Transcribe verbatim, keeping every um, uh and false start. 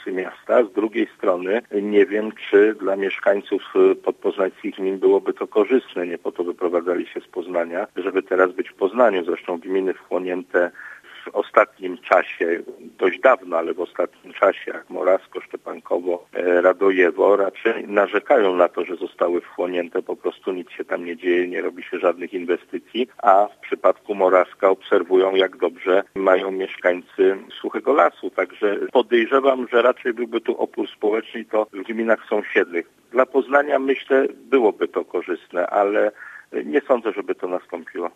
okolicy miasta. Z drugiej strony nie wiem, czy dla mieszkańców podpoznańskich gmin byłoby to korzystne. Nie po to wyprowadzali się z Poznania, żeby teraz być w Poznaniu. Zresztą gminy wchłonięte w ostatnim czasie, dość dawno, ale w ostatnim czasie, jak Morawsko, Szczepankowo, Radojewo, raczej narzekają na to, że zostały wchłonięte, po prostu nic się tam nie dzieje, nie robi się żadnych inwestycji, a w przypadku Morawska obserwują, jak dobrze mają mieszkańcy Suchego Lasu. Także podejrzewam, że raczej byłby tu opór społeczny i to w gminach sąsiednich. Dla Poznania, myślę, byłoby to korzystne, ale nie sądzę, żeby to nastąpiło.